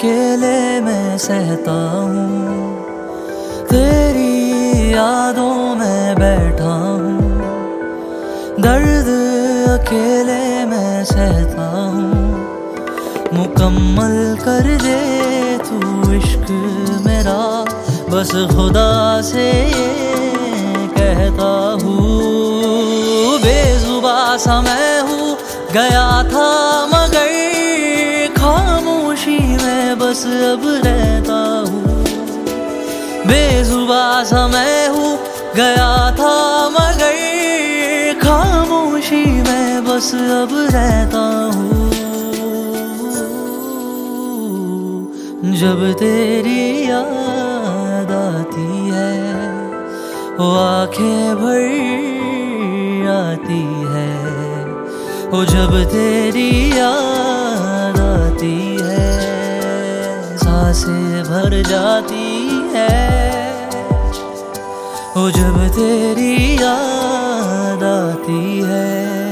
अकेले मैं सहता हूँ, तेरी यादों में बैठा हूँ। दर्द अकेले मैं सहता हूँ, मुकम्मल कर दे तू इश्क मेरा, बस खुदा से ये कहता हूँ। बेजुबां सा मैं हूँ, गया था मगर खामोशी में बस अब रहता हूँ। बेजुबां सा मैं हूँ, गया था मगर खामोशी में बस अब रहता हूँ। जब तेरी याद आती है वो आंखें भर आती है, वो जब तेरी याद आती है सांसें भर जाती है, वो जब तेरी याद आती है।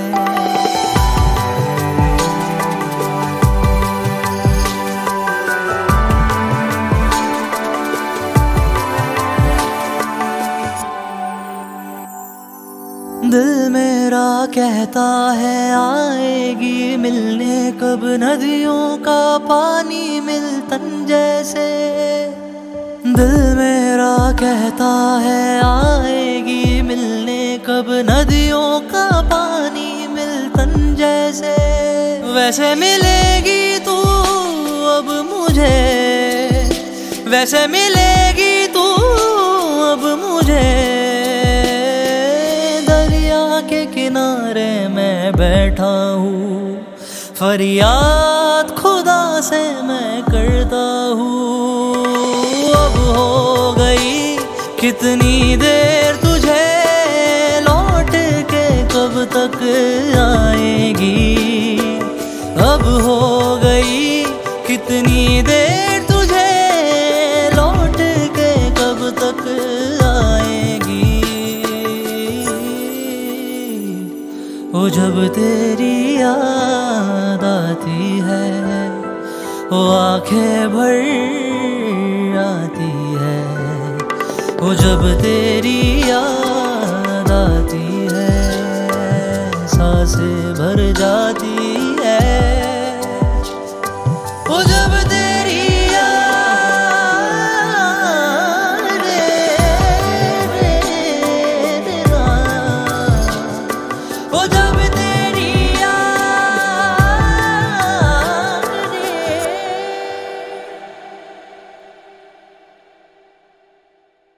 दिल मेरा कहता है आएगी मिलने कब, नदियों का पानी मिलतन जैसे। दिल मेरा कहता है आएगी मिलने कब, नदियों का पानी मिलतन जैसे। वैसे मिलेगी तू अब मुझे, वैसे मिलेगी तू अब मुझे। के किनारे मैं बैठा हूँ, फरियाद खुदा से मैं करता हूँ। अब हो गई कितनी देर तुझे, लौट के कब तक आएगी। अब हो गई कितनी देर तुझे, लौट के कब तक आएगी। वो जब तेरी याद आती है वो आंखें भर आती है, वो जब तेरी याद आती है सांसें भर जाती